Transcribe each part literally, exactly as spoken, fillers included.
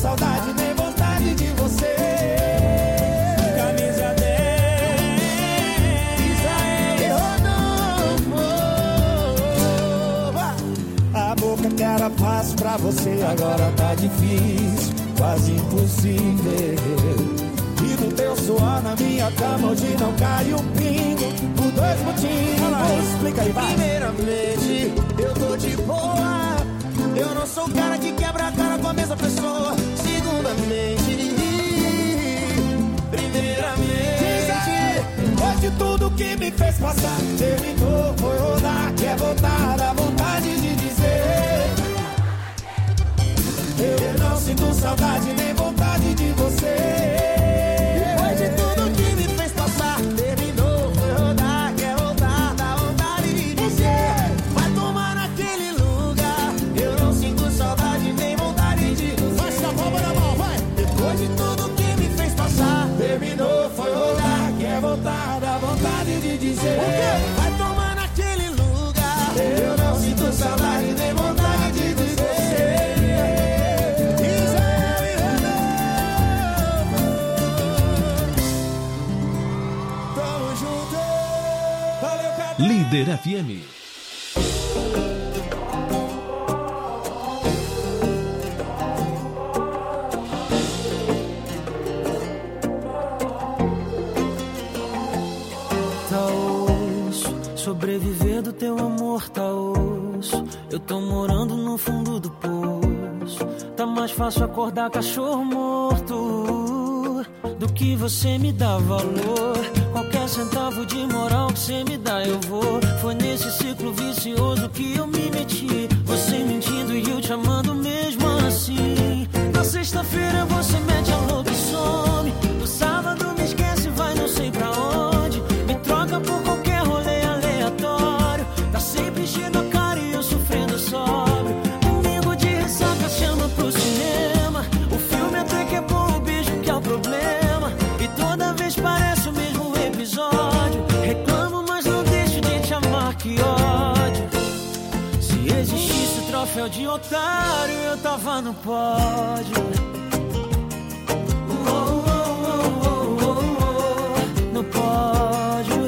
saudade nem vontade de você. Camisa dez, Israel, não. A boca que era fácil pra você agora tá difícil, quase impossível. E no teu suor na minha cama hoje não cai um pingo, por dois motivos. Explica aí, vai. Primeiramente, eu tô de boa, eu não sou o cara que quebra a cara com a mesma pessoa. Segundamente, primeiramente, depois de tudo que me fez passar, terminou, foi rodar, quer voltar, dá vontade de dizer: eu não sinto saudade nem vontade de você. Depois de tudo que me fez passar, terminou, foi rodar, quer voltar, dá vontade de dizer: vai tomar naquele lugar, eu não sinto saudade nem vontade de dizer. Vai essa bomba na mão, vai! Depois de tudo que me fez passar, terminou, foi rodar, quer voltar, dá vontade de dizer: o quê? Vai tomar naquele lugar, eu não sinto saudade nem vontade de dizer. Líder F M. Tá osso, sobreviver do teu amor tá osso. Eu tô morando no fundo do poço. Tá mais fácil acordar cachorro morto do que você me dá valor. Qualquer centavo de moral que você me dá eu vou. Foi nesse ciclo vicioso que eu me meti. Você mentindo e eu te amando mesmo assim. Na sexta-feira você mete a louca e some. No sábado me esquece, vai não sei pra onde. Me troca por qualquer rolê aleatório. Tá sempre enchendo a cara e eu sofrendo sóbrio. Domingo de ressaca chama pro cinema. O filme até que é bom, o beijo que é o problema. E toda vez parece o mesmo episódio. Reclamo, mas não deixo de te amar, que ódio. Se existisse o troféu de otário, eu tava no pódio. Oh, oh, oh, oh, oh, oh, no pódio.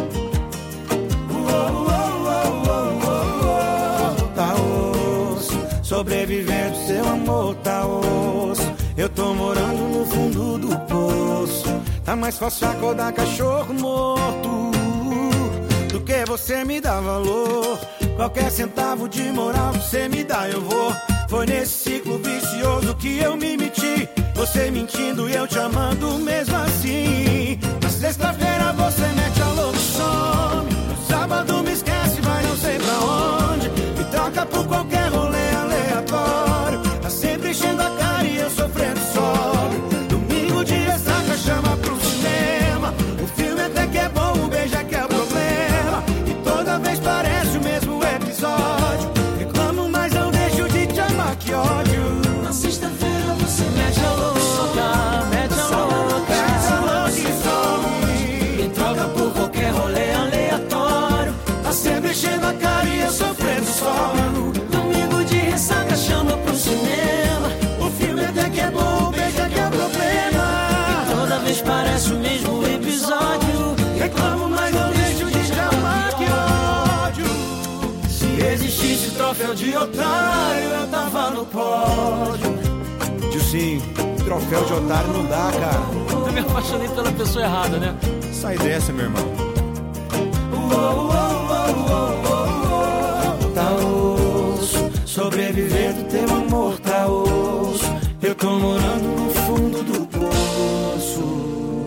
Oh, oh, oh, oh, oh, oh. Tá osso, sobrevivendo seu amor tá osso. Eu tô morando no fundo do poço. Tá mais fácil acordar cachorro morto do que você me dá valor. Qualquer centavo de moral que você me dá eu vou. Foi nesse ciclo vicioso que eu me meti. Você mentindo e eu te amando mesmo assim. Na sexta-feira você mete a louca e some. No sábado me esquece, vai não sei pra onde. Me troca por qualquer rolê aleatório. Tá sempre enchendo a cara e eu sofrendo sóbrio. Domingo de ressaca chama pro cinema. O filme até que é bom, o beijo é que é o problema. E toda vez parece o mesmo episódio. Reclamo, mas não deixo de te amar, que ódio. Na sexta-feira você mete a louca, mete a louca, mete a louca e some. Me troca por qualquer rolê aleatório. Tá sempre enchendo a cara e eu sofrendo sóbrio. Domingo de ressaca chama pro cinema. O filme até que é bom, o beijo é que é o problema. E toda vez parece o mesmo episódio. Reclamo, mas não deixo de te amar, que ódio. Se existisse troféu de otário, eu tava no pódio. Dilcinho, troféu de otário não dá, cara. Eu me apaixonei pela pessoa errada, né? Sai dessa, meu irmão. Oh, oh, oh, oh, oh, oh. Tá osso, sobreviver do teu amor tá osso. Eu tô morando no fundo do poço.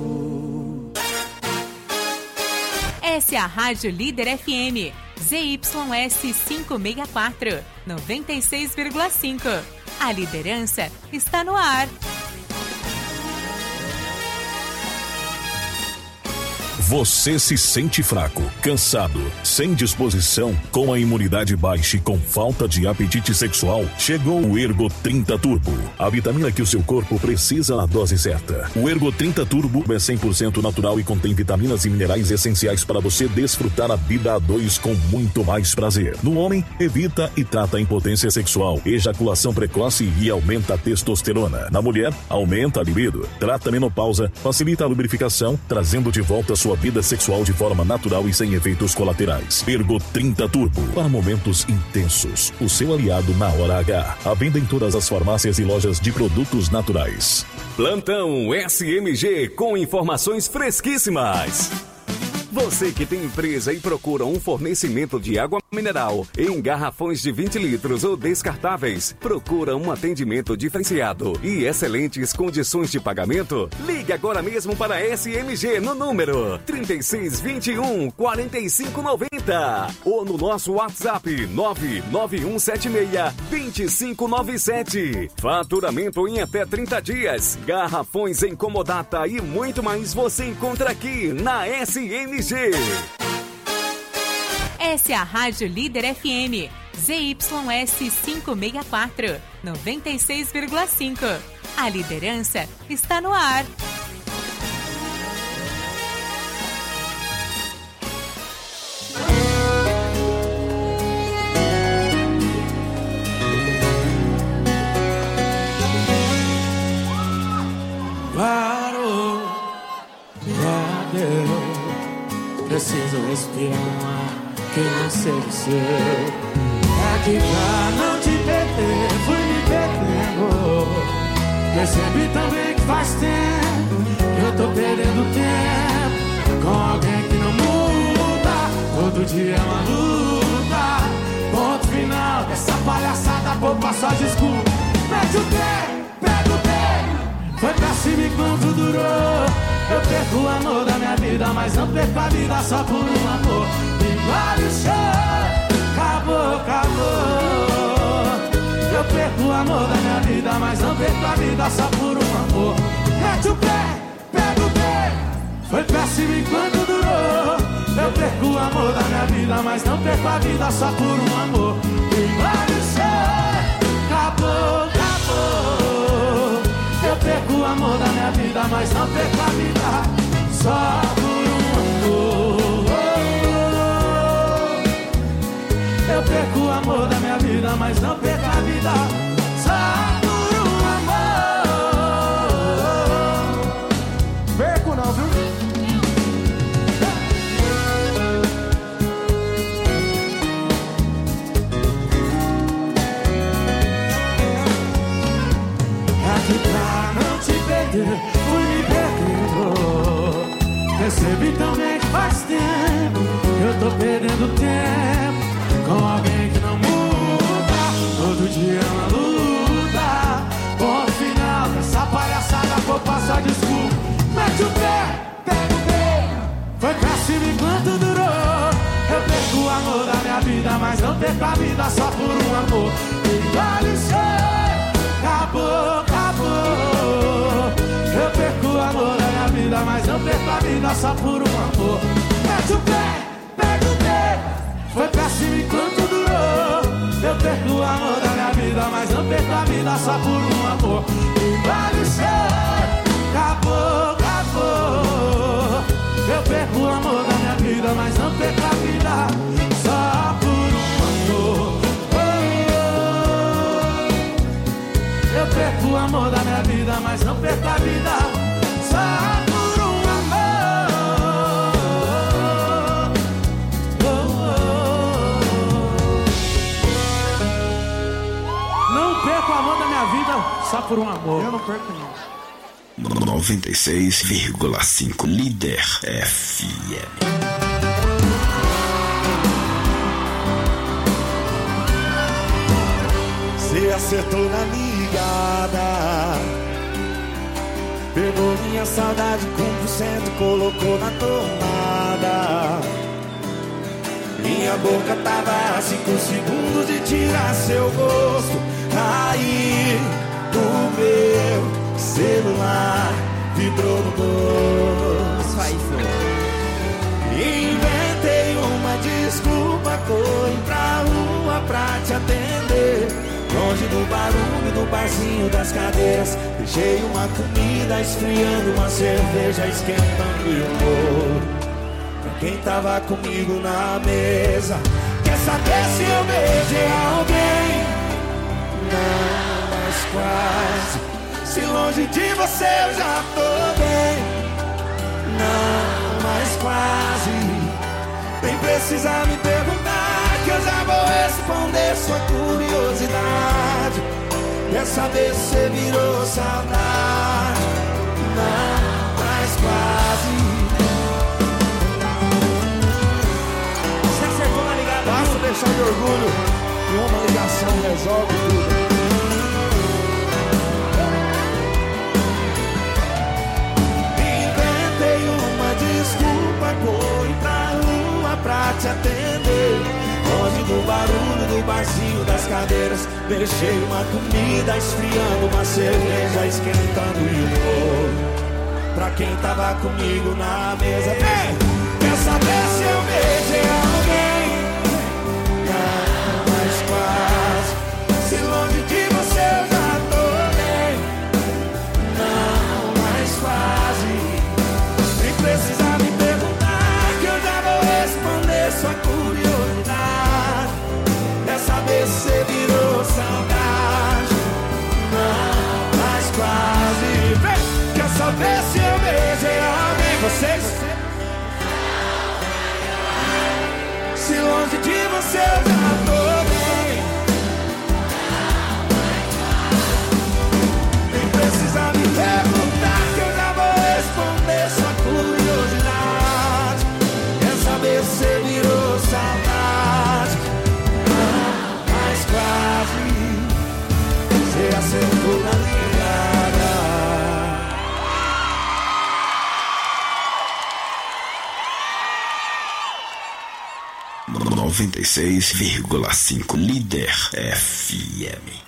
Essa é a Rádio Líder F M, Z Y S quinhentos e sessenta e quatro, noventa e seis vírgula cinco. A liderança está no ar. Você se sente fraco, cansado, sem disposição, com a imunidade baixa e com falta de apetite sexual? Chegou o Ergo trinta Turbo, a vitamina que o seu corpo precisa na dose certa. O Ergo trinta Turbo é cem por cento natural e contém vitaminas e minerais essenciais para você desfrutar a vida a dois com muito mais prazer. No homem, evita e trata a impotência sexual, ejaculação precoce e aumenta a testosterona. Na mulher, aumenta a libido, trata a menopausa, facilita a lubrificação, trazendo de volta a sua vida sexual de forma natural e sem efeitos colaterais. Ergo trinta Turbo, para momentos intensos. O seu aliado na hora H. À venda em todas as farmácias e lojas de produtos naturais. Plantão S M G com informações fresquíssimas. Você que tem empresa e procura um fornecimento de água mineral em garrafões de vinte litros ou descartáveis, procura um atendimento diferenciado e excelentes condições de pagamento? Ligue agora mesmo para a S M G no número trinta e seis, vinte e um, quarenta e cinco, noventa ou no nosso WhatsApp nove nove um sete seis, dois cinco nove sete. Faturamento em até trinta dias, garrafões em comodata e muito mais você encontra aqui na S M G. Essa é a Rádio Líder F M, Z Y S quinhentos e sessenta e quatro, noventa e seis vírgula cinco. A liderança está no ar. Parou, já deu. Preciso respirar um ar que não seja o seu. É que pra não te perder, fui me perdendo. Percebi também que faz tempo que eu tô perdendo tempo com alguém que não muda. Todo dia é uma luta. Ponto final dessa palhaçada, poupa só desculpa. Mete o pé, pega o pé. Foi pra cima enquanto durou. Eu perco o amor da minha vida, mas não perco a vida só por um amor. Engole o chão, acabou, acabou. Eu perco o amor da minha vida, mas não perco a vida só por um amor. Mete o pé, pega o pé. Foi péssimo enquanto durou. Eu perco o amor da minha vida, mas não perco a vida só por um amor. Engole o chão, acabou, acabou. Eu perco o amor da minha vida, mas não perco a vida só por um amor. Eu perco o amor da minha vida, mas não perco a vida só por um amor. Perco não, viu? Aqui pra não te perder, fui me perdendo. Percebi também que faz tempo que eu tô perdendo tempo com alguém que não muda. Todo dia é uma luta. Ponto final dessa palhaçada, vou passar desculpa. Mete o pé, pega o pé. Foi péssimo enquanto durou. Eu perco o amor da minha vida, mas não perco a vida só por um amor. Engole o chão, acabou, acabou. Eu perco o amor da minha vida, mas não perco a vida só por um amor. Mete o pé, pega o pé. Foi péssimo enquanto durou. Eu perco o amor da minha vida, mas não perco a vida só por um amor. Engole o chão, acabou, acabou. Eu perco o amor da minha vida, mas não perco a vida só por um amor. Eu perco o amor da minha vida, mas não perco a vida só por um amor. Não perco o amor da minha vida só por um amor. Eu não perco não. noventa e seis vírgula cinco Líder F M. Você acertou na ligada, pegou minha saudade com por cento, colocou na tomada. Minha boca tava a cinco segundos de tirar seu gosto. Aí o meu celular vibrou no bolso. corri pra rua pra te atender. Longe do barulho do barzinho das cadeiras, deixei uma comida esfriando, uma cerveja esquentando e um bolo pra quem tava comigo na mesa. Quer saber se eu beijei alguém? Não, mas quase. Se longe de você eu já tô bem. Não, mas quase. Nem precisa me perguntar, que eu já vou responder sua curiosidade. Quer saber se você virou saudade? Não, mas quase. Você acertou na ligada? Basta deixar de orgulho e uma ligação resolve tudo. Inventei uma desculpa, corri pra rua pra te atender. Longe do barulho do barzinho das cadeiras, deixei uma comida esfriando, uma cerveja esquentando e um bolo pra quem tava comigo na mesa. Vem! Quer saber se eu beijei alguém? Não, mas quase. Se longe de você eu já tô bem. Não, mas quase. Nem precisa me perguntar, que eu já vou responder sua curiosidade. Quer saber se você virou saudade? Não, mas quase. Vem! Quer saber se eu beijei alguém? Vocês? Se longe de você eu já tô bem. Nem precisa me perguntar, que eu já vou responder sua curiosidade. Quer saber se você virou saudade? Ah, mas quase. Você acertou na ligada. noventa e seis vírgula cinco Líder F M.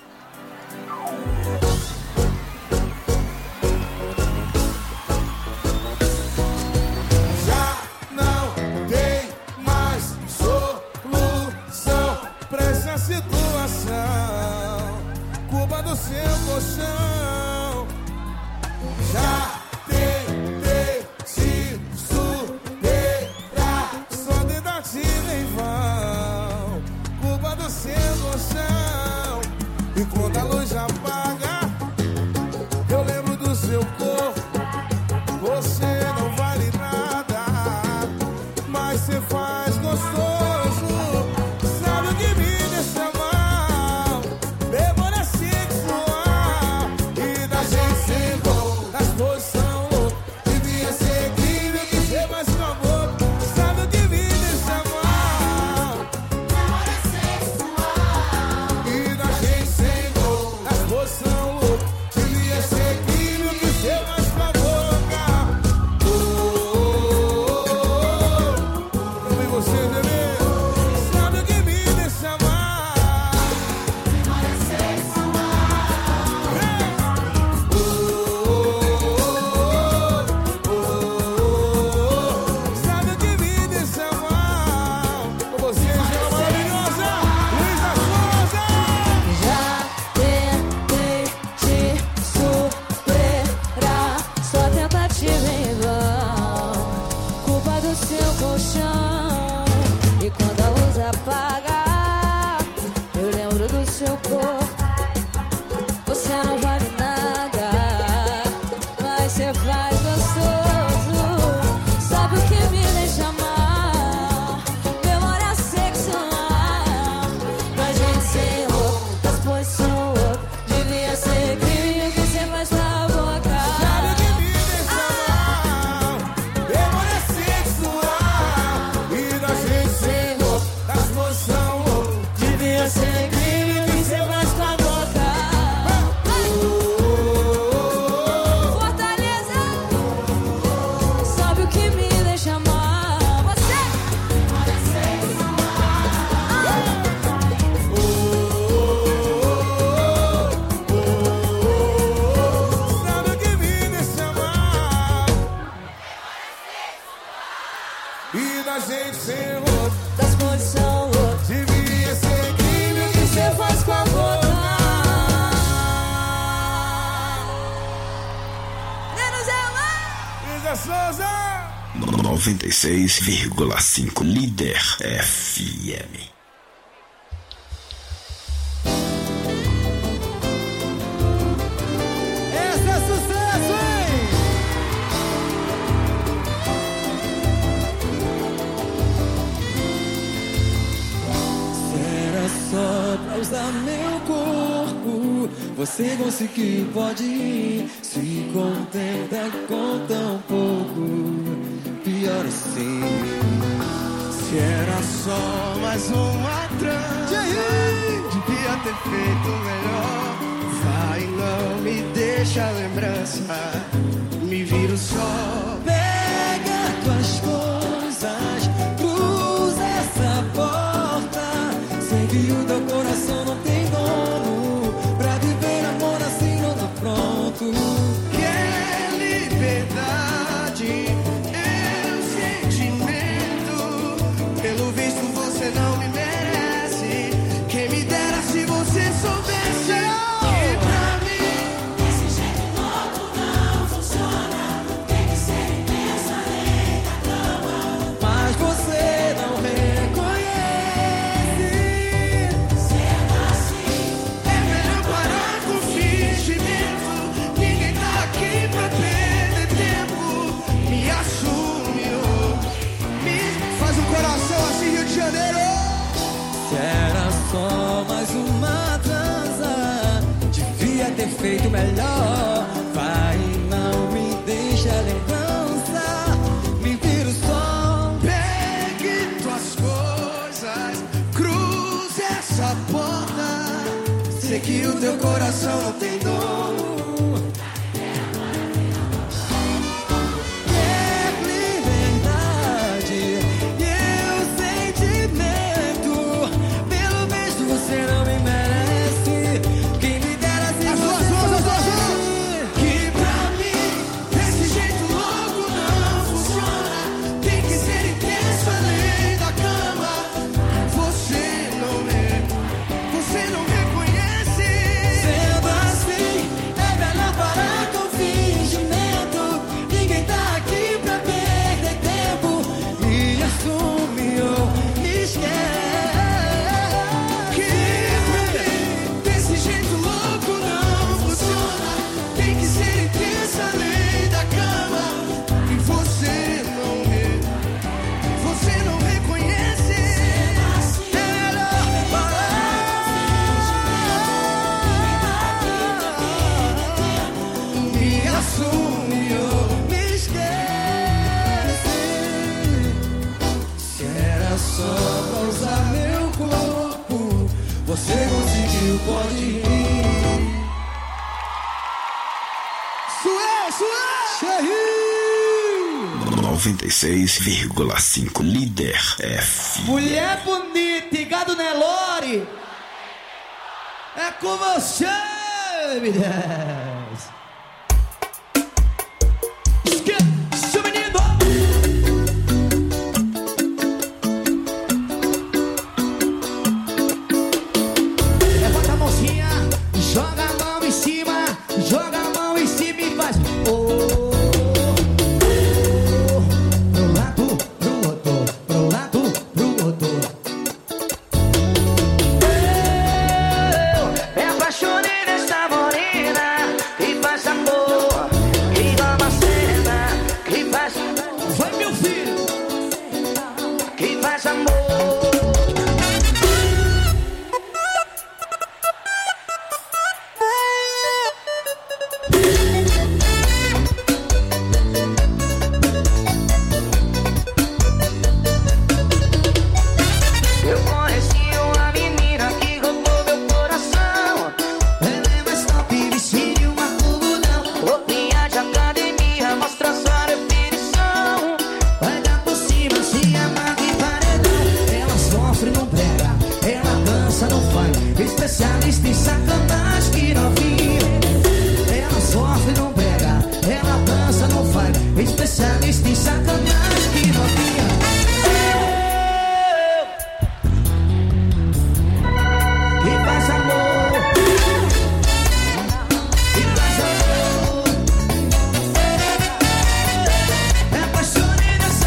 Já não tem mais solução pra essa situação, culpa do seu colchão. Já tentei te superar, só tentativa em vão, culpa do seu colchão. E quando a luz apaga, eu lembro do seu corpo. Você não vale nada, mas você faz gostoso. Sabe o que me deixa mal? Memória sexual e da gente sem gol, das posição louca. Devia ser crime, eu quis ser mais com amor. Sabe o que me deixa mal? Memória sexual e da gente sem gol. noventa e seis vírgula cinco Líder F M. Esse é sucesso, hein? Será só pra usar meu corpo, você conseguiu, pode ir. Se contenta com tão pouco, pior assim. Se era só mais uma trança, devia ter feito melhor. Vai, não me deixa lembrança, me viro só. Pega tuas coisas, cruza essa porta. Sei que o teu coração não tem dono, pra viver amor assim não tô pronto. Quer liberdade, eu sentimento. Pelo visto você não me merece. Quem me dera se você soubesse que pra mim esse jeito louco não funciona. Tem que ser intenso além da cama, mas você não reconhece. Sendo assim, é melhor parar com fingimento. Ninguém tá aqui pra perder tempo. Me assume, oh. Me faz um coração assim, Rio de Janeiro. se era só mais uma transa, devia ter feito melhor. Vai, não me deixa lembrança, me vira o som. Pegue tuas coisas, cruze essa porta. Sei que o teu coração não tem dono. Quer liberdade e eu sentimento. Pelo visto você não me merece. Quem me dera se As duas você mãos, as duas soubesse. mãos. Que pra mim, desse jeito louco não funciona. Tem que ser intenso além da cama. Você não é, você não reconhece. Sendo assim, é melhor parar com fingimento. Ninguém tá aqui pra perder tempo. Me assume ou me esquece. Que pra mim, desse jeito louco não funciona. Tem que ser intenso além da cama. E você não é, você não reconhece. É melhor me assume ou me esquece. Se era só pra usar meu corpo, você conseguiu, pode ir. Sué, sué. noventa e seis vírgula cinco Líder F M. Mulher bonita e gado Nelore, é com você, me desce. Seu menino, levanta a mãozinha, joga a mão em cima, joga a mão em cima e faz oh, oh, pro lado, pro outro, pro lado, pro outro. Eu me apaixonei nessa morena que faz amor, que dá uma cena, que faz vai meu filho, que faz amor. Eu conheci uma menina que roubou meu coração. Ela é mais top, vestido uma algodão. Roupinha de academia, mostra sua definição. Vai dar por cima, se amarra e paredão. Ela sofre, não prega, ela dança, não faz. Especialista em sacanagem, que novinha. Ela sofre, não prega, ela dança, não faz. Especialista em sacanagem, que novinha. E faz amor, e faz amor. É apaixonei nessa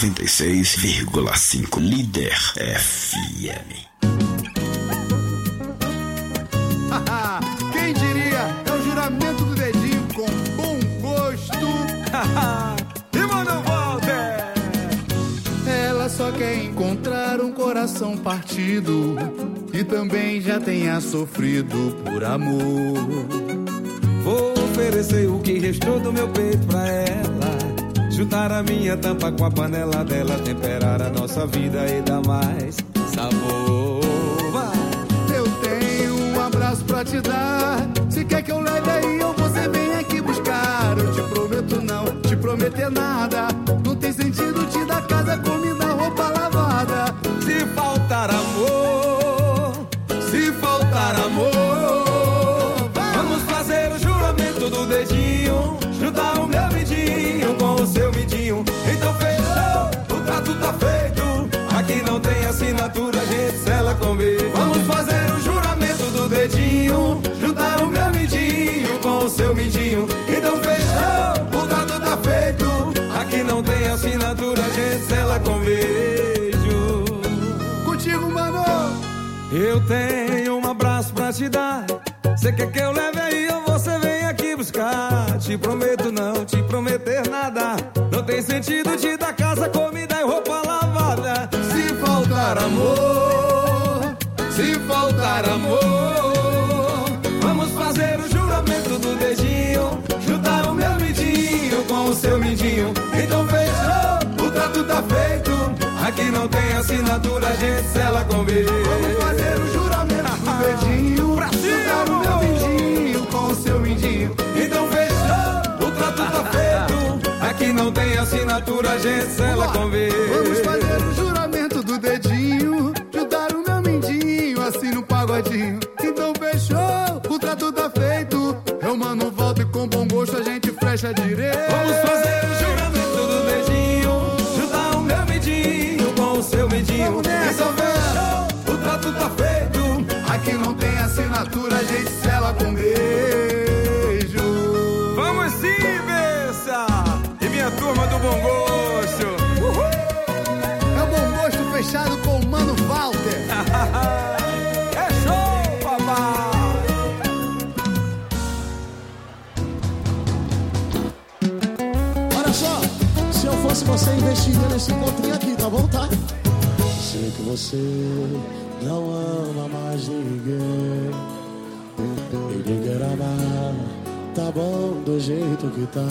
noventa e seis vírgula cinco Líder F M. Quem diria? É o juramento do dedinho com bom gosto. E mano Walter! Ela só quer encontrar um coração partido e também já tenha sofrido por amor. Vou oferecer o que restou do meu peito pra ela, juntar a minha tampa com a panela dela, temperar a nossa vida e dar mais sabor. Eu tenho um abraço pra te dar, se quer que eu leve aí ou você vem aqui buscar. Eu te prometo não te prometer nada, não tem sentido te dar casa, comida, roupa lavada. Se faltar amor, se faltar amor, vamos fazer o juramento do dedinho, juntar o meu midinho com o seu midinho. Então fechou, o trato tá feito, aqui não tem assinatura, a gente sela com beijo. Vamos fazer o juramento do dedinho, juntar o meu midinho com o seu midinho. Então fechou, o trato tá feito, aqui não tem assinatura, a gente sela com beijo. Contigo, mano. Eu tenho um abraço pra te dar, cê quer que eu leve aí ou você vem aqui buscar? Te prometo não te prometer nada, não tem sentido te dar casa, comida e roupa lavada. Se faltar amor, se faltar amor, vamos fazer o juramento do dedinho, juntar o meu midinho com o seu midinho. Então fechou, o trato tá feito, aqui não tem assinatura, a gente sela com beijo. Vamos fazer o juramento do dedinho, pra juntar o meu midinho com o seu midinho. Então fechou, o trato tá feito, aqui não tem assinatura, a gente sela com beijo. Vamos fazer o juramento do dedinho, juntar o meu mindinho assim no pagodinho. Então fechou, o trato tá feito, eu mano volta e com bom gosto a gente flecha direito. Vamos fazer o juramento do dedinho, juntar o meu midinho com o seu midinho. Vamos nessa, então fechou, o trato tá feito, aqui não tem assinatura, a gente sela com beijo. vamos sim, Bessa! E minha turma do bom gosto. Uhul! É o bom gosto fechado com o mano Walter. É show, papai! Olha só, se eu fosse você, investiria nesse encontrinho aqui, tá bom, tá? Sei que você não ama mais ninguém, e ninguém ama, tá bom do jeito que tá.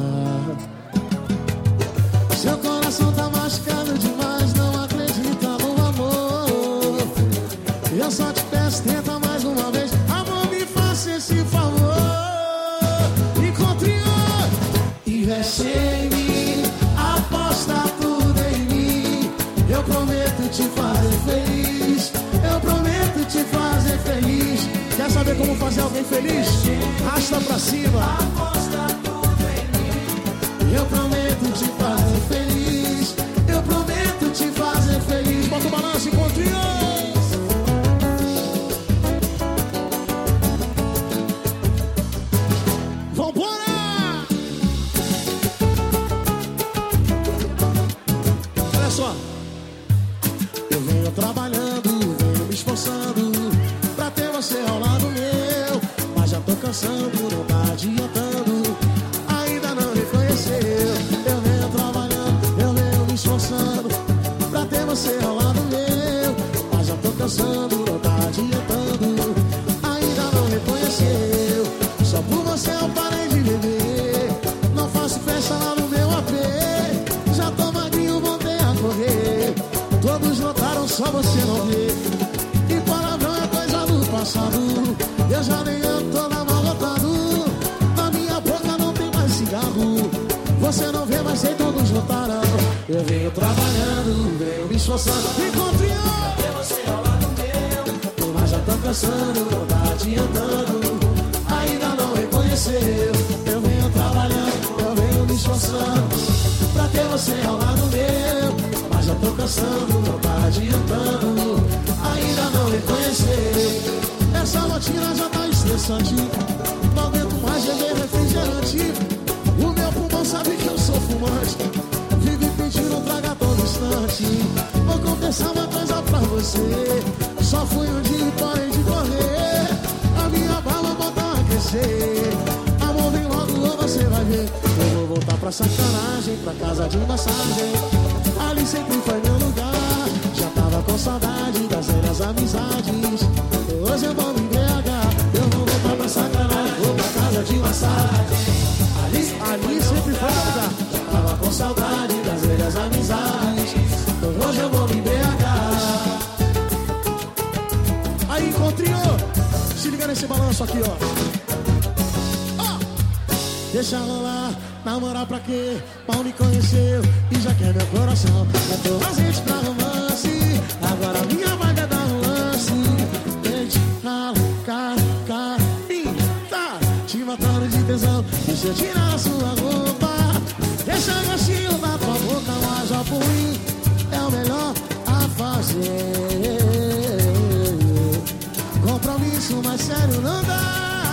Seu coração tá machucado demais, não acredita no amor. Eu só te peço, tenta mais uma vez, amor, me faça esse favor. Encontre um, investe em mim, aposta tudo em mim. Eu prometo te fazer feliz, eu prometo te fazer feliz. Quer saber como fazer alguém feliz? Rasta pra cima. Aposta tudo em mim, eu prometo te fazer feliz, eu prometo te fazer feliz. Bota o balanço, encontrinho. Trabalhando, venho me esforçando pra ter você ao lado meu, mas já tô cansando, não tá adiantando, ainda não reconheceu. Eu venho trabalhando, eu venho me esforçando pra ter você ao lado meu, mas já tô cansando, não tá adiantando, ainda não reconheceu. Só por você eu parei de beber, não faço festa lá no meu A P, já tô magrinho, voltei a correr. Todos notaram, só você não vê. E palavrão é coisa do passado, eu já nem ando, tô na mal lotado. Na minha boca não tem mais cigarro, você não vê, mas sei, todos notaram. Eu venho trabalhando, venho me esforçando, encontrei cadê você ao lado meu, mas já tô cansando, não tá adiantando, ainda não reconheceu. Eu venho trabalhando, eu venho me esforçando pra ter você ao lado meu, mas já tô cansando, não tá adiantando, ainda não reconheceu. Essa rotina já tá estressante, não aguento mais beber refrigerante. O meu pulmão sabe que eu sou fumante, vive pedindo um traga todo bastante. Vou confessar uma coisa pra você. Só fui um dia e parei de correr. A minha barba voltou a crescer. Amor, vem logo ou você vai ver. Eu vou voltar pra sacanagem, pra casa de massagem. Ali sempre foi meu lugar. Já tava com saudade das velhas amizades. Hoje eu vou me embriagar. Eu vou voltar pra sacanagem, vou pra casa de massagem. Ali, ali sempre foi meu lugar. Já tava com saudade das velhas amizades. Hoje eu vou me embriagar. Aí, encontrinho, se liga nesse balanço aqui, ó. Ó, deixa rolar, namorar pra quê? Mal me conheceu e já quer meu coração. Levou a gente pra romance, agora minha vaga dá um lance. Gente, fala, cara, carinho, tá te matando de tesão. Deixa eu tirar a sua roupa, deixa o gostinho da tua boca, mas ó por mim é o melhor a fazer. Compromisso mais sério não dá.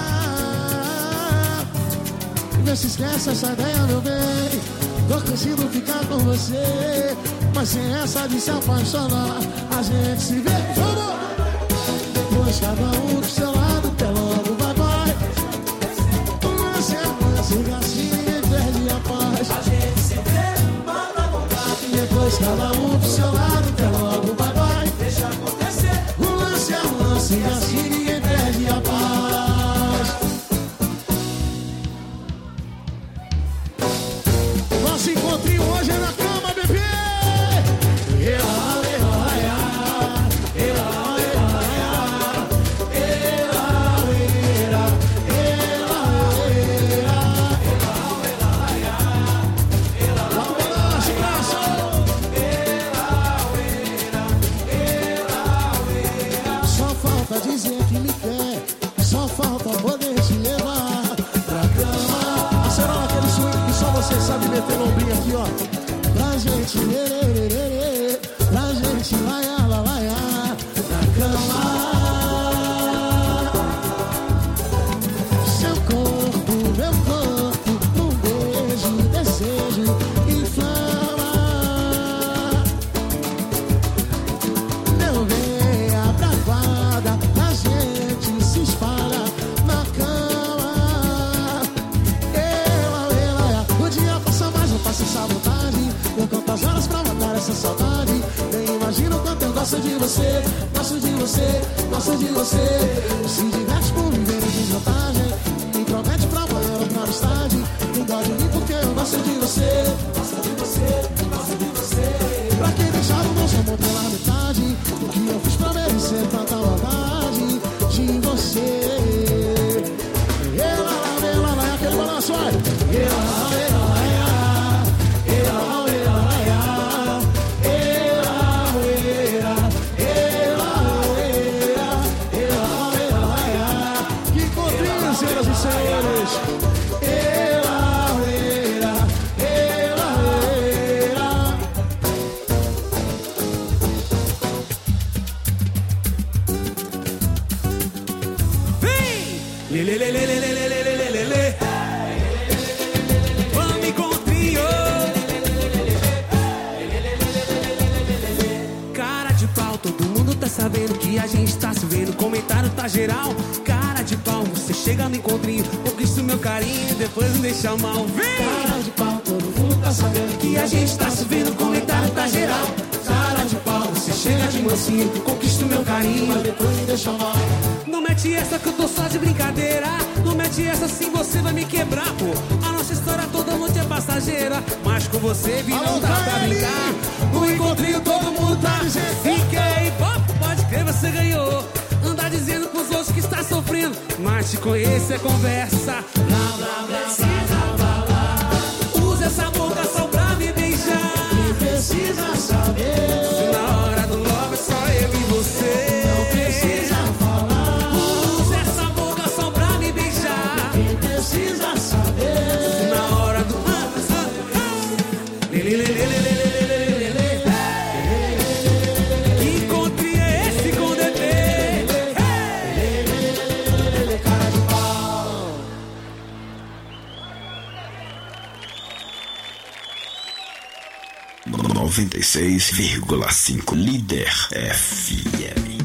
Vê se esquece essa ideia, meu bem. Tô crescido ficar com você, mas sem essa de se apaixonar, a gente se vê. Vamos! Depois cada um do seu lado, até logo, vai, vai. Lance é lance, assim ninguém perde a paz. A gente se vê, manda a vontade. Depois cada um do seu lado, até logo, vai, vai. Deixa acontecer. O lance é lance, assim ninguém perde a paz. Nosso encontrinho hoje é na cama, bebê. Ela, ela, ela, ela, ela, ela, ela, só falta dizer que me quer, só falta poder te levar pra cama. Acerola aquele swing que só você sabe meter no ombrinho aqui, ó. Pra gente, lerê, pra gente laiá, laiá, na cama. Seu corpo, meu corpo, um beijo, desejo, inflama. Meu veia pra guarda, a gente se espalha na cama. Ela, ela, o dia passa mais, não passa essa vontade. Eu conto as horas pra matar essa saudade. Nem imagino o quanto eu gosto de você. Gosto de você, gosto de você. Se diverte por viver em desvantagem. Me promete pra amanhã ou pra estádio. Me dó de mim porque eu gosto de você. Gosto de você, gosto de você. Pra quem deixar o nosso amor pela metade. O que eu fiz pra merecer tanta maldade de você. Ela, ela, ela, aquele balanço, olha. Ela, ela, senhoras e senhores, ela, ela, ela, ela. Vem! Lê, lê, lê, lê, lê, lê, lê, lê, lê, lê, lê. Vamos, encontrinho. Cara de pau, todo mundo tá sabendo que a gente tá se vendo. Comentário tá geral. Cara de pau, você chega no encontrinho, conquista o meu carinho e depois me deixa mal. Vem! Cara de pau, todo mundo tá sabendo que a gente tá se vendo, comentário tá geral. Cara de pau, você chega de mansinho, conquista o meu carinho, mas depois me deixa mal. Não mete essa que eu tô só de brincadeira. Não mete essa assim, você vai me quebrar, pô. A nossa história toda noite é passageira, mas com você vi não dá pra brincar. No encontrinho todo mundo tá dizendo, fica aí, pode crer, você ganhou. Anda dizendo pros outros que está sofrendo, mas te conheço é conversa. Blá, blá, blá, precisa falar. Usa essa boca só pra me beijar. Quem precisa saber? Se na hora do love é só eu e você. Não precisa falar. Usa essa boca só pra me beijar. Quem precisa saber? Se na hora do love é só eu e você. noventa e seis vírgula cinco Líder F M.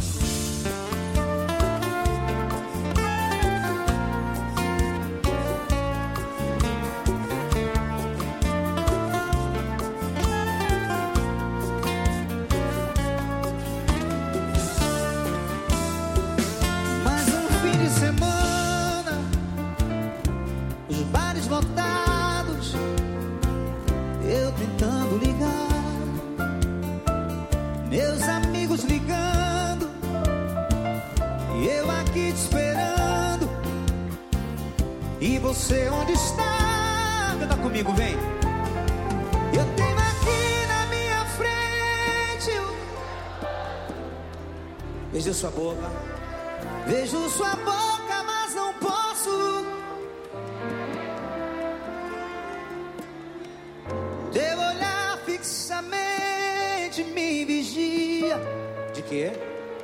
Vejo sua boca, vejo sua boca, mas não posso. Teu olhar fixamente me vigia. De quê?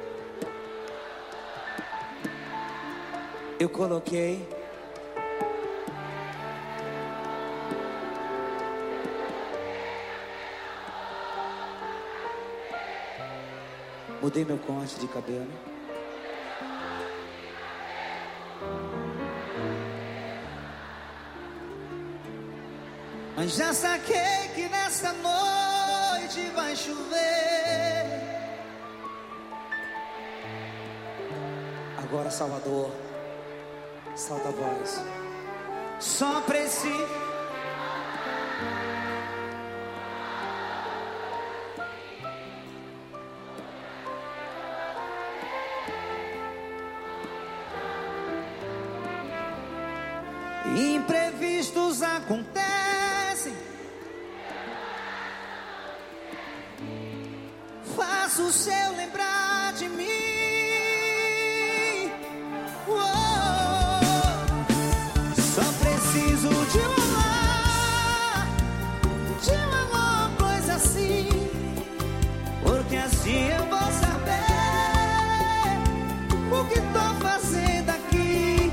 Eu coloquei mudei meu corte de cabelo. Mas já saquei que nessa noite vai chover. Agora, Salvador, salta a voz. Só preciso. Imprevistos acontecem. Faço o seu lembrar de mim. Oh, só preciso de um amor, de um amor, coisa assim, porque assim eu vou saber o que tô fazendo aqui.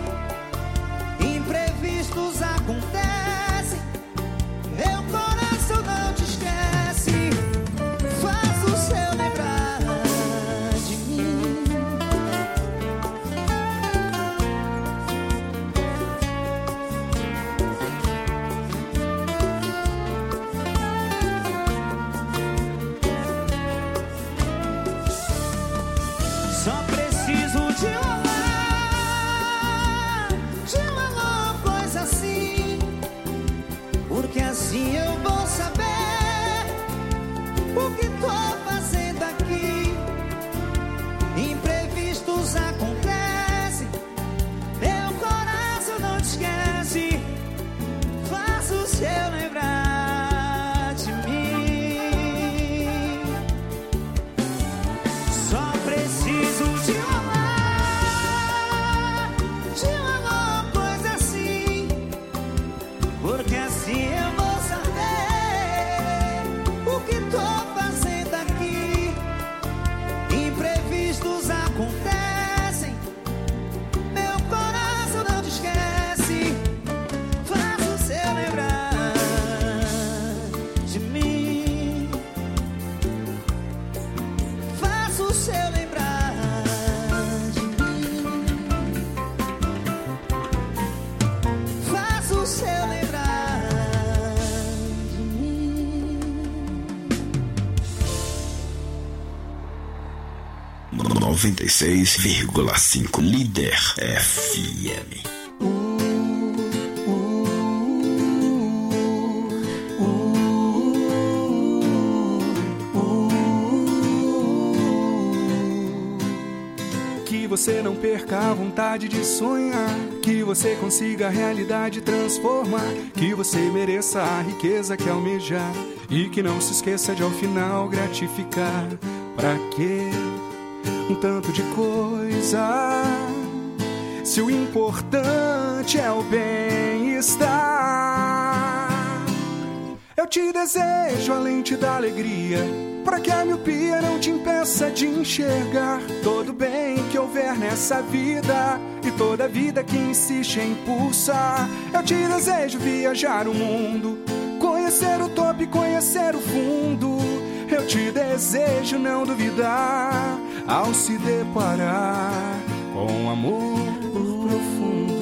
Imprevistos acontecem, meu coração não te esquece. Faz o seu lembrar de mim. Só preciso de um amor, de um amor, coisa assim, porque assim eu vou saber o que tô fazendo aqui. Imprevistos acontecem, meu coração não te esquece. Faz o seu lembrar de mim. Só preciso de um amor, de um amor, coisa assim, porque assim eu vou saber o que tô fazendo aqui. Imprevistos acontecem, meu coração não te esquece. Faz o seu lembrar de mim. Faz o seu lembrar de mim. Faz o seu lembrar de mim. noventa e seis vírgula cinco Líder F M. Que você não perca a vontade de sonhar, que você consiga a realidade transformar, que você mereça a riqueza que almejar e que não se esqueça de ao final gratificar. Pra quê? Um tanto de coisa, se o importante é o bem-estar. Eu te desejo a lente da alegria, para que a miopia não te impeça de enxergar todo o bem que houver nessa vida e toda vida que insiste em pulsar. Eu te desejo viajar o mundo, Conhecer o topo e conhecer o fundo. Eu te desejo não duvidar ao se deparar com amor profundo.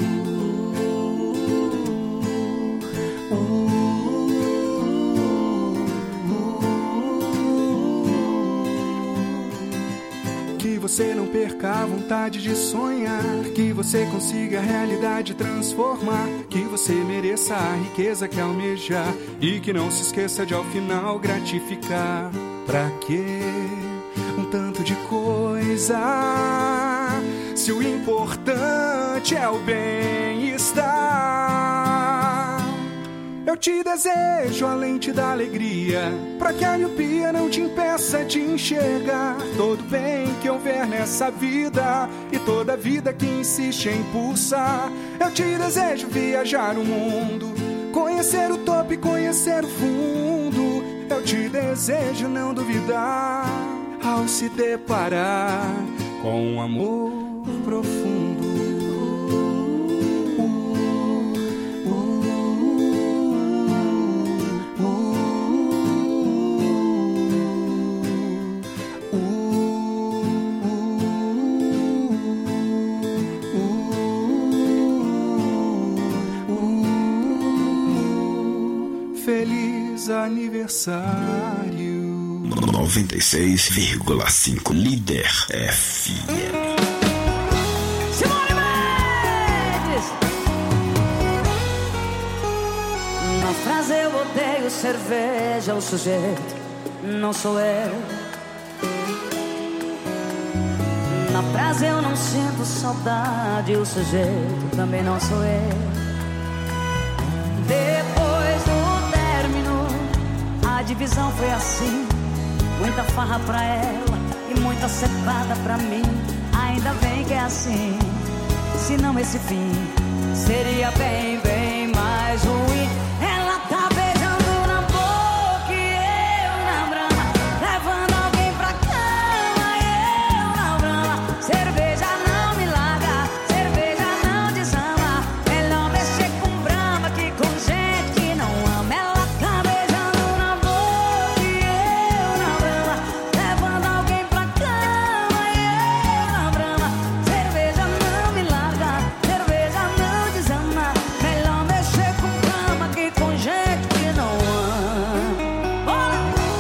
Que você não perca a vontade de sonhar, que você consiga a realidade transformar, que você mereça a riqueza que almejar e que não se esqueça de ao final gratificar. Pra quê um tanto de coisa, se o importante é o bem-estar? Eu te desejo a lente da alegria, pra que a miopia não te impeça de enxergar todo bem que houver nessa vida e toda vida que insiste em pulsar. Eu te desejo viajar o mundo, conhecer o topo e conhecer o fundo. Eu te desejo não duvidar ao se deparar com um amor profundo. Feliz aniversário. noventa e seis vírgula cinco Líder F M. Simone Mendes! Na frase eu odeio cerveja, o sujeito não sou eu. Na frase eu não sinto saudade, o sujeito também não sou eu. Depois do término, a divisão foi assim: muita farra pra ela e muita cevada pra mim. Ainda bem que é assim, senão esse fim seria bem, bem mais ruim. Ela tá beijando na boca e eu na brama, levando alguém pra cama e eu na brama. Cerveja não me larga, cerveja não desama. Melhor mexer com brama que com gente que não ama. Ela tá beijando na boca e eu na brama, levando alguém pra cama e eu na brama. Cerveja não me larga, cerveja não desama. Melhor mexer com brama que com gente que não ama. Bora!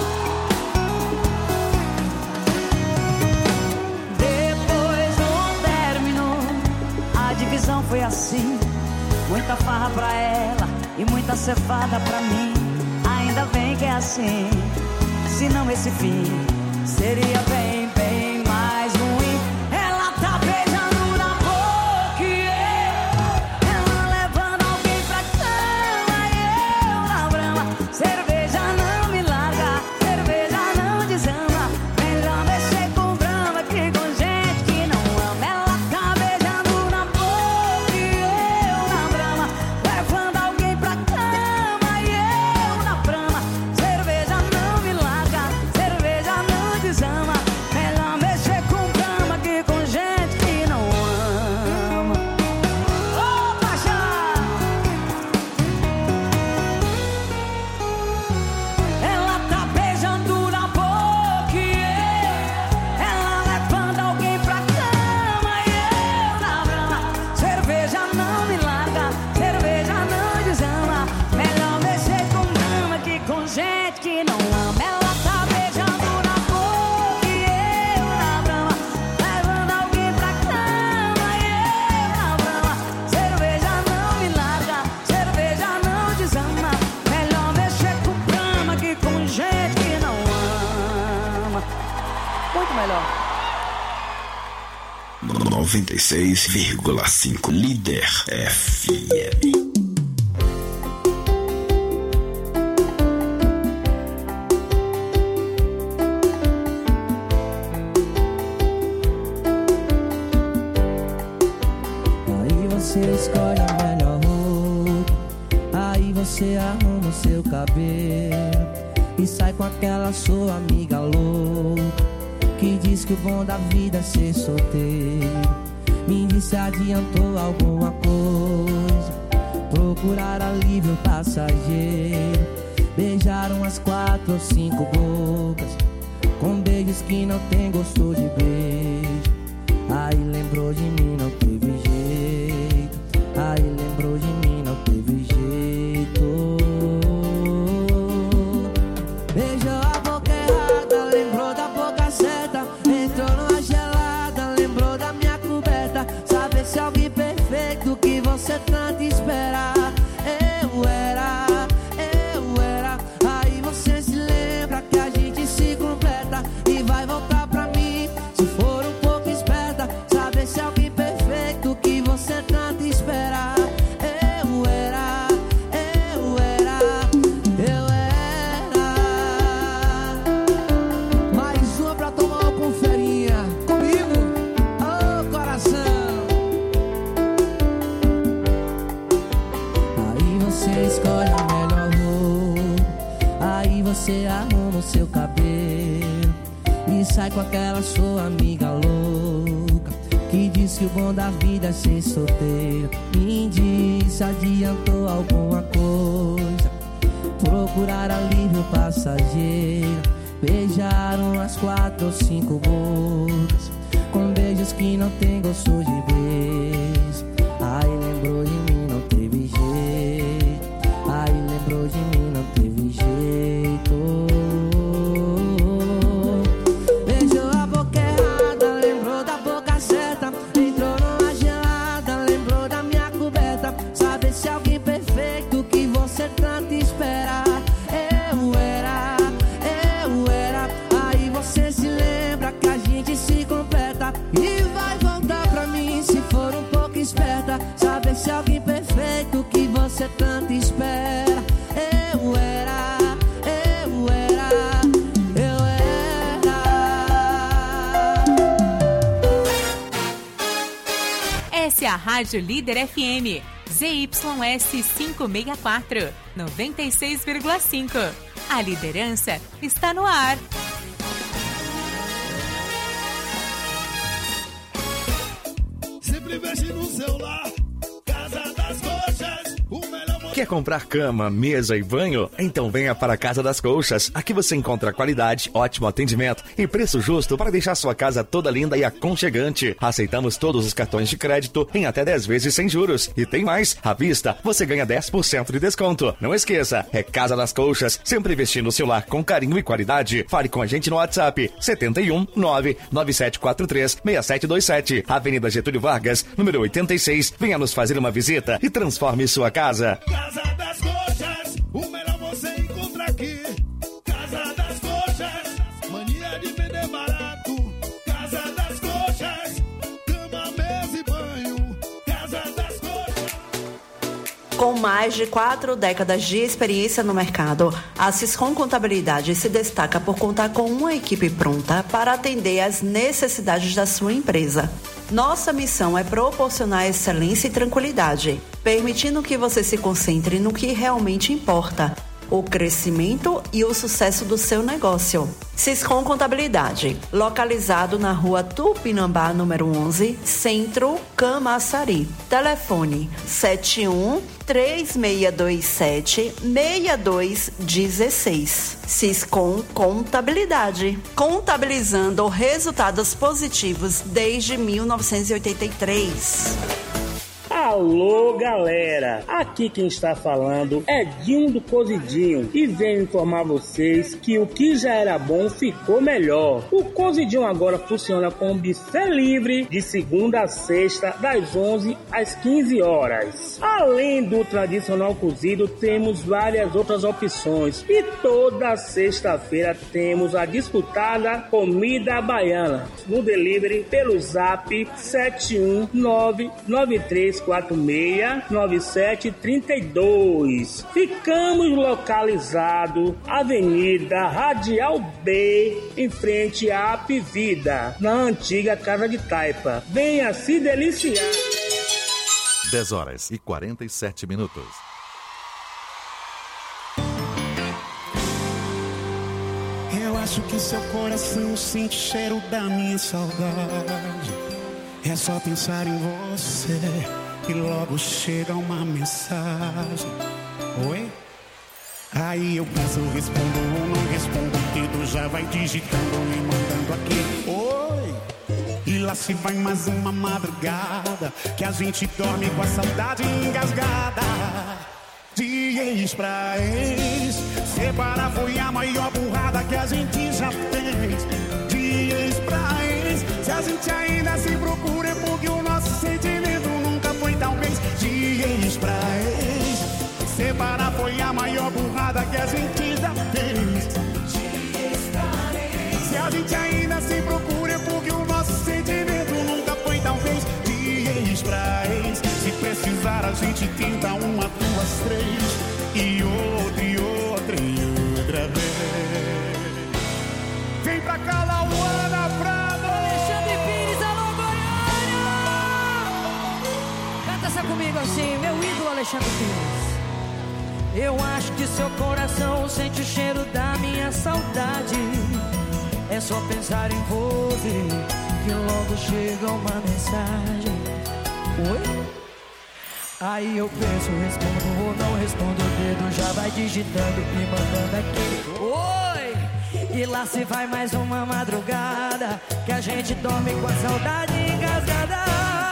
Depois do término, a divisão foi assim: muita farra pra ela e muita cevada pra mim. Ainda bem que é assim, senão esse fim seria bem, bem mais ruim. Ela tá beijando na boca e eu, ela levando alguém pra cama e eu na brama. Cerveja não me larga, cerveja não desama. Melhor mexer com brama que com gente que não ama. Ela tá beijando na boca e eu na brama, levando alguém pra cama e eu na brama. Cerveja não me larga, cerveja não desama. Melhor mexer com brama que com gente que não ama. Ô, paixão! Ela tá beijando na boca e eu, ela levando alguém pra cama e eu na brama. Cerveja não me larga, cerveja não desama. Melhor mexer com brama que com gente que não ama. Ela tá beijando na boca e eu na brama, levando alguém pra cama e eu na brama. Cerveja não me larga, cerveja não desama. Melhor mexer com brama que com gente que não ama. Muito melhor. noventa e seis vírgula cinco Líder F M. Aí você escolhe a melhor roupa, aí você arruma o seu cabelo e sai com aquela sua amiga louca que diz que o bom da vida é ser solteiro. Me diz se adiantou alguma coisa, trocou procurar alívio passageiro. Beijaram as quatro ou cinco bocas, com beijos que não tem gosto de beijo. Aí lembrou de mim, não teve jeito. Aí lembrou de mim, não teve jeito. Beijou a boca errada, lembrou da boca certa. Entrou numa gelada, lembrou da minha coberta. Sabe se alguém perfeito que você tanto espera. Eu era, eu era. Aí você se lembra que a gente se completa e vai voltar pra mim se for um pouco esperta. Sabe se alguém perfeito que você tanto espera. Eu era, eu era, eu era. Mais uma pra tomar uma conferinha comigo, ô coração. Aí você escolhe a melhor roupa, aí você arruma o seu cabelo e sai com aquela sua amiga louca que diz que o bom da vida é ser solteiro. Me diz, adiantou alguma coisa? Procurar alívio passageiro. Beijaram as quatro ou cinco bocas, com beijos que não tem gosto de beijo. Aí lembrou de mim, não teve jeito. Aí lembrou de mim, não teve jeito. Beijou a boca errada, lembrou da boca certa. Entrou numa gelada, lembrou da minha coberta. Sabe se alguém perfeito que você tanto espera. Eu era, eu era. Aí você se lembra que a gente se completa e vai voltar pra mim se for um pouco esperta. Sabe se alguém perfeito que você tanto espera. Eu era, eu era, eu era. Essa é a Rádio Líder F M, Z Y S quinhentos e sessenta e quatro, noventa e seis vírgula cinco. A liderança está no ar. Sempre veste no celular, Casa das Coxas, o melhor. Quer comprar cama, mesa e banho? Então venha para a Casa das Colchas. Aqui você encontra qualidade, ótimo atendimento e preço justo para deixar sua casa toda linda e aconchegante. Aceitamos todos os cartões de crédito em até dez vezes sem juros. E tem mais, à vista você ganha dez por cento de desconto. Não esqueça, é Casa das Colchas, sempre vestindo o seu lar com carinho e qualidade. Fale com a gente no WhatsApp sete um nove nove sete quatro três seis sete dois sete, Avenida Getúlio Vargas, número oitenta e seis. Venha nos fazer uma visita e transforme sua casa. Casa das Coxas, o melhor você encontra aqui. Casa das Coxas, mania de vender barato. Casa das Coxas, cama, mesa e banho. Casa das Coxas. Com mais de quatro décadas de experiência no mercado, a Siscom Contabilidade se destaca por contar com uma equipe pronta para atender às necessidades da sua empresa. Nossa missão é proporcionar excelência e tranquilidade, permitindo que você se concentre no que realmente importa, o crescimento e o sucesso do seu negócio. Siscom Contabilidade, localizado na rua Tupinambá, número onze, Centro, Camaçari. Telefone sete um três seis dois sete seis dois um seis. Siscom Contabilidade, contabilizando resultados positivos desde mil novecentos e oitenta e três. Alô, galera! Aqui quem está falando é Dinho do Cozidinho e venho informar vocês que o que já era bom ficou melhor. O Cozidinho agora funciona com buffet livre de segunda a sexta, das onze às quinze horas. Além do tradicional cozido, temos várias outras opções e toda sexta-feira temos a disputada comida baiana no delivery pelo zap sete um nove nove três quatro seis nove sete três dois. Ficamos localizados Avenida Radial B, em frente à Apivida, na antiga Casa de Taipa. Venha se deliciar. dez horas e quarenta e sete minutos. Eu acho que seu coração sente o cheiro da minha saudade. É só pensar em você e logo chega uma mensagem. Oi? Aí eu penso, respondo ou não respondo, o dedo já vai digitando e mandando aqui. Oi! E lá se vai mais uma madrugada, que a gente dorme com a saudade engasgada. De ex pra ex, separar foi a maior burrada que a gente já fez. De ex pra ex, se a gente ainda se procura é porque o nosso sentimento nunca foi talvez. De ex pra ex, separar foi a maior burrada que a gente já fez. De ex pra ex, se a gente ainda se procura é porque o nosso sentimento nunca foi talvez. De ex pra ex, se precisar a gente tenta uma, duas, três, e outra, e outra, e outra vez. Vem pra cá, Lauana Prado! Alexandre Pires, alô Goiânia! Canta essa comigo assim, meu ídolo Alexandre Pires. Eu acho que seu coração sente o cheiro da minha saudade. É só pensar em você que logo chega uma mensagem. Oi? Aí eu penso, respondo ou não respondo, o dedo já vai digitando e mandando aquele oi! E lá se vai mais uma madrugada, que a gente dorme com a saudade engasgada.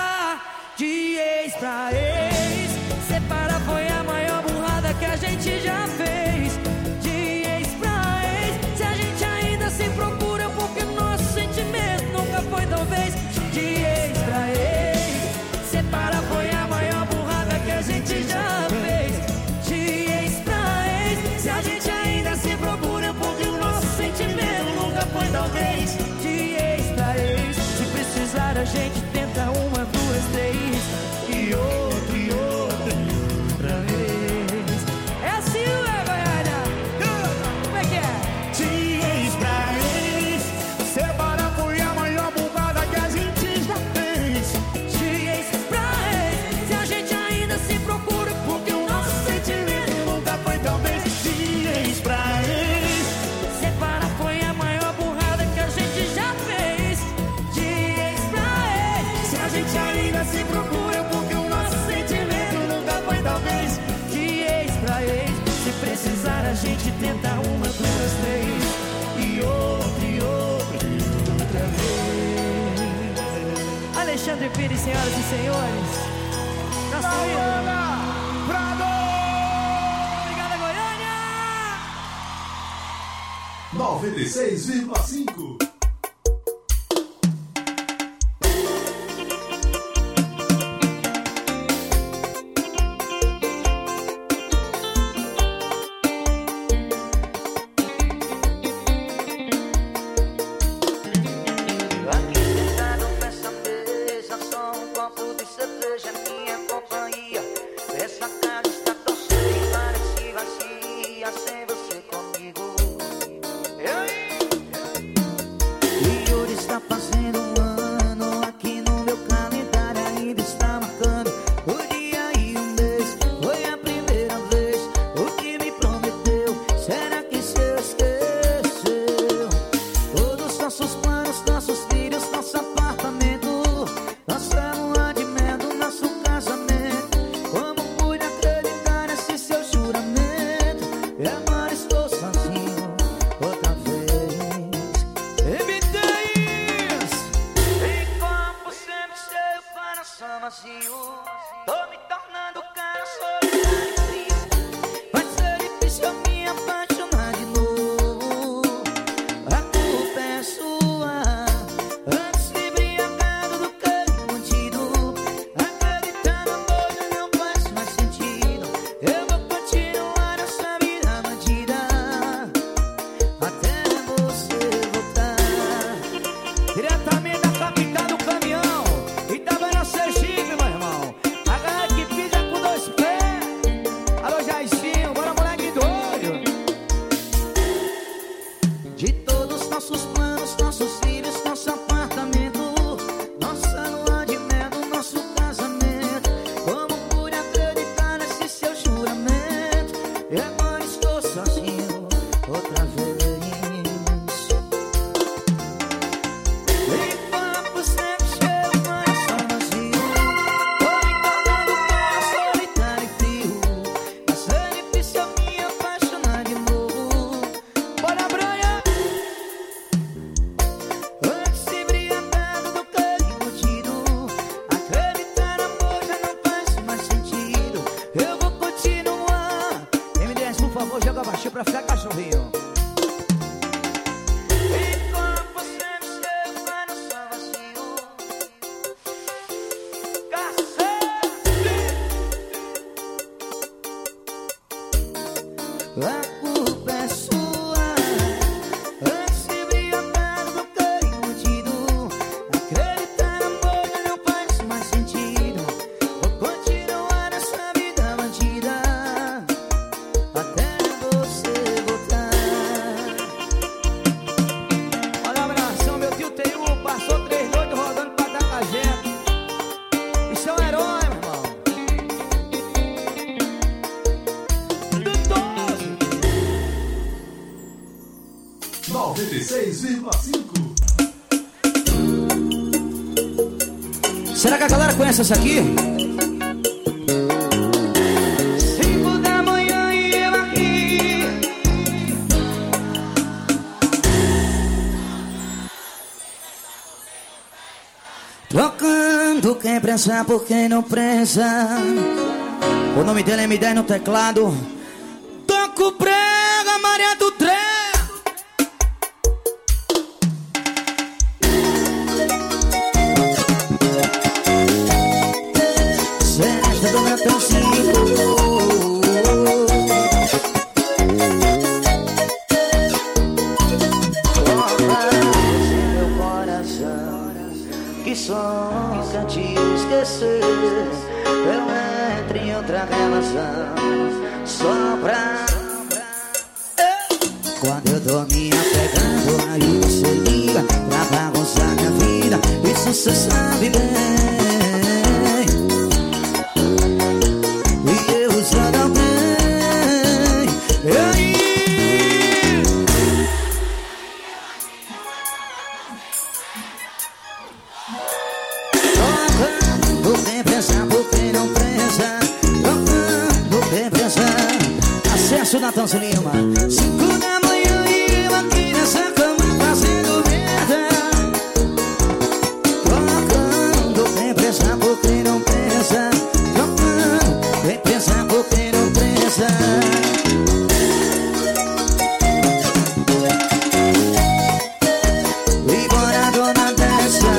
De ex pra ex, separar foi a maior burrada que a gente já fez. De ex pra ex, se a gente ainda se procura porque nosso sentimento nunca foi talvez. De ex pra ex, separar foi a maior burrada que a gente já fez. De ex pra ex, se a gente ainda se procura porque o nosso sentimento nunca foi talvez. De ex pra ex, se precisar a gente tenta uma, duas, três, e outra, e outra, e outra vez. É assim, ué, Goiânia? Como é que é? De ex pra ex, separar foi a maior burrada que a gente já fez. De ex pra ex, se a gente ainda se procura porque o nosso sentimento nunca foi talvez. De ex pra ex, separar foi a maior burrada que a gente já fez. De ex pra ex, se a gente ainda se procura porque o nosso sentimento nunca foi talvez. de ex pra ex, se precisar a gente tenta uma, duas, três, E outra, e outra, e outra vez. Alexandre Pires, senhoras e senhores. Nosso ídolo. Prado! Obrigada, Goiânia! noventa e seis vírgula cinco. Aqui sentado nessa mesa, só um copo de cerveja, minha companhia. Essa casa está tão cheia e parece vazia sem você comigo. E hoje está fazendo um ano, aqui no meu calendário ainda está marcando o dia e o mês. Foi a primeira vez, o que me prometeu, será que se esqueceu? Todos os nossos planos, nossos filhos, nosso apartamento, nossa lua de mel, nosso casamento. Como pude acreditar nesse seu juramento? E agora estou sozinho outra vez. M dez! Em corpo sempre cheio, coração vazio. Tô me tornando cara solitário e frio. Vai ser difícil eu me apaixonar de novo. A culpa é sua. Antes embriagado do que contido. Acreditar no amor não faz mais sentido. Eu vou continuar essa vida bandida até você voltar. Diretamente da capital do caminhão, Itabaiana, Sergipe, meu irmão. A galera que pisa com dois pés. Alô, Jairzinho, bora, moleque doido. De todos nossos planos, nossos filhos, nosso apartamento, nossa lua de mel, nosso casamento. Como pude acreditar nesse seu juramento? E agora estou sozinho outra vez. Em papo sempre cheio, coração vazio. Tô me tornando eu vou continuar. M dez, por favor, joga baixinho pra ficar cachorrinho. A culpa é sua. Antes de brigar do carinho mantido, acreditar no amor já não faz mais sentido. Vou continuar nessa vida mantida até você voltar. Olha, abração, meu tio T um passou três noites rodando pra dar a gente. Isso é um herói, meu irmão. noventa e seis vírgula cinco. Será que a galera conhece essa aqui? Cinco da manhã e eu aqui. Tocando quem pressa por quem não pressa. O nome dele é M dez no teclado. Toco prega, Maria do Trem. Que só nunca te esquecer. Eu entro em outra relação só pra... Quando eu tô me apegando, aí você liga pra bagunçar minha vida. Isso cê sabe bem. E eu usando alguém. E aí? Tocando quem pensa por quem não pensa. Tocando quem pensa. Acesso Natan Lima. Cinco da manhã e eu aqui nessa cama fazendo merda. Tocando quem pensa por quem não pensa. Tocando quem pensa por quem não pensa. E bora dona dessa.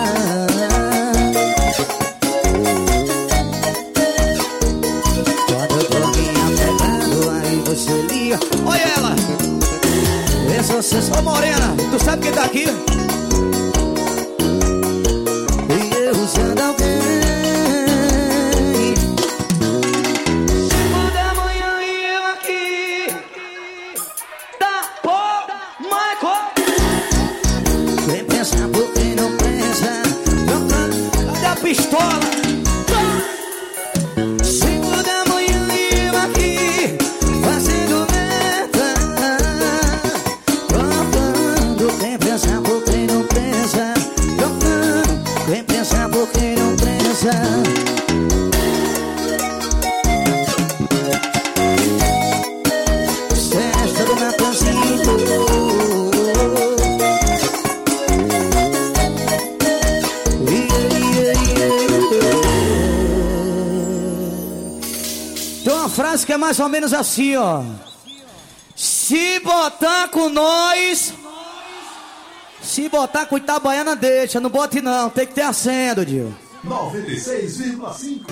Quando eu tô me apegando, aí você liga. Olha ela. Essa você só morena. Tu sabe quem tá aqui? E eu usando alguém. Cinco da manhã e eu aqui. Da porra, Michael. Quem pensa por quem não pensa. Cadê a pistola? Cinco da manhã e eu aqui fazendo merda. Tocando quem pensa por quem não pensa. Tocando quem pensa por quem não pensa. Festa do Natanzinho. Tem uma frase que é mais ou menos assim, ó. Se botar com nós, se botar com Itabaiana, deixa. Não bote não, tem que ter acendo, Dio. noventa e seis vírgula cinco.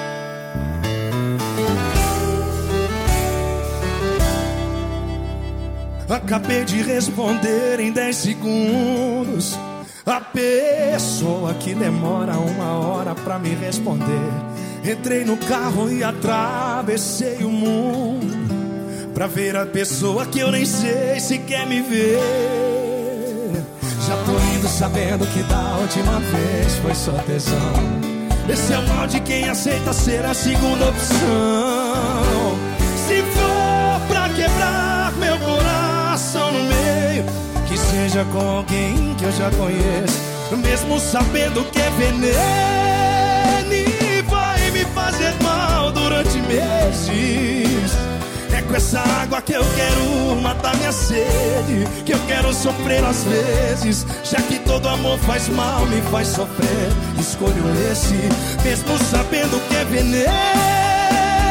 Acabei de responder em dez segundos. A pessoa que demora uma hora pra me responder. Entrei no carro e atravessei o mundo pra ver a pessoa que eu nem sei se quer me ver. Já tô indo sabendo que da última vez foi só tesão. Esse é o mal de quem aceita ser a segunda opção. Se for pra quebrar meu coração no meio, que seja com alguém que eu já conheço, mesmo sabendo que é veneno e vai me fazer mal durante meses. É com essa água que eu quero matar minha sede, que eu quero sofrer às vezes. Já que todo amor faz mal, me faz sofrer, escolho esse, mesmo sabendo que é veneno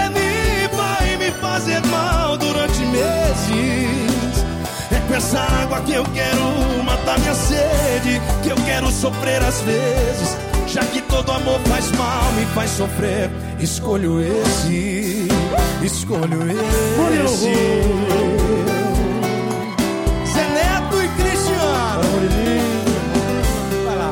com essa água que eu quero matar minha sede, que eu quero sofrer às vezes. Já que todo amor faz mal, me faz sofrer. Escolho esse, escolho esse. Zé Neto e Cristiano. Vai lá.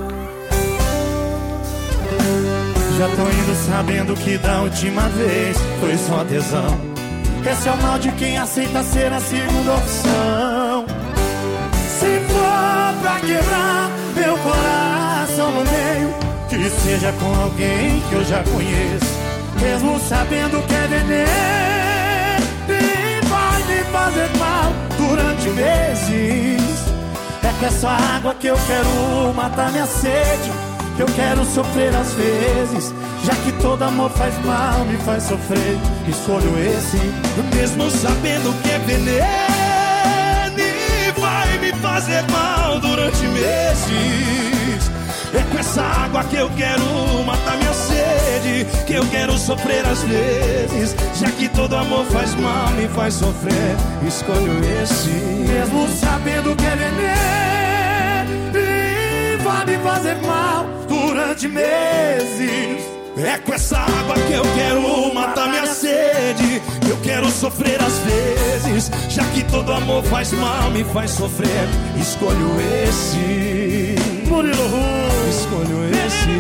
Já tô indo sabendo que da última vez foi só tesão. Esse é o mal de quem aceita ser a segunda opção. Se for pra quebrar meu coração no meio, que seja com alguém que eu já conheço, mesmo sabendo que é veneno e vai me fazer mal durante meses. É com essa água que eu quero matar minha sede, que eu quero sofrer às vezes. Já que todo amor faz mal, me faz sofrer. Escolho esse, mesmo sabendo que é veneno e vai me fazer mal durante meses. É com essa água que eu quero matar minha sede, que eu quero sofrer às vezes. Já que todo amor faz mal, me faz sofrer. Escolho esse, mesmo sabendo que é veneno e vai me fazer mal durante meses. É com essa água que eu quero matar minha sede, que eu quero sofrer às vezes. Já que todo amor faz mal, me faz sofrer. Escolho esse, Murilo Ru. Escolho esse.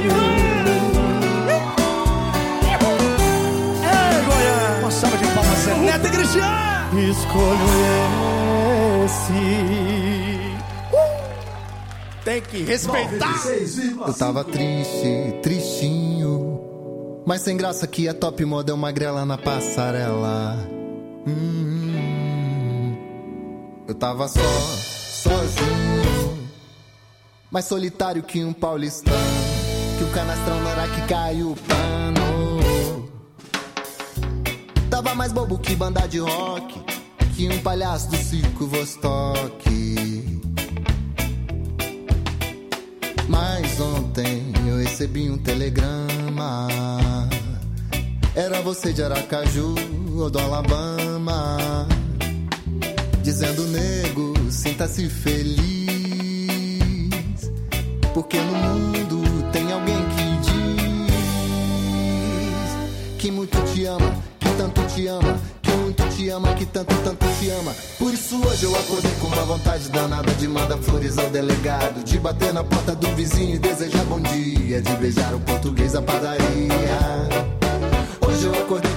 Ei, Goiânia. Uma salva de palmas, Zé Neto e Cristiano. Escolho esse. Tem que respeitar. Eu tava triste, tristinho, mas sem graça que a top moda é uma grela na passarela. Hum, eu tava só, sozinho, mais solitário que um paulistano, que o canastrão na hora que caiu o pano. Tava mais bobo que banda de rock, que um palhaço do circo Vostok. Mas ontem eu recebi um telegrama. Era você de Aracaju ou do Alabama, dizendo: nego, sinta-se feliz, porque no mundo tem alguém que diz que muito te ama, que tanto te ama, que muito te ama, que tanto, tanto te ama. Por isso hoje eu acordei com uma vontade danada de mandar flores ao delegado, de bater na porta do vizinho e desejar bom dia, de beijar o português da padaria. Hoje eu acordei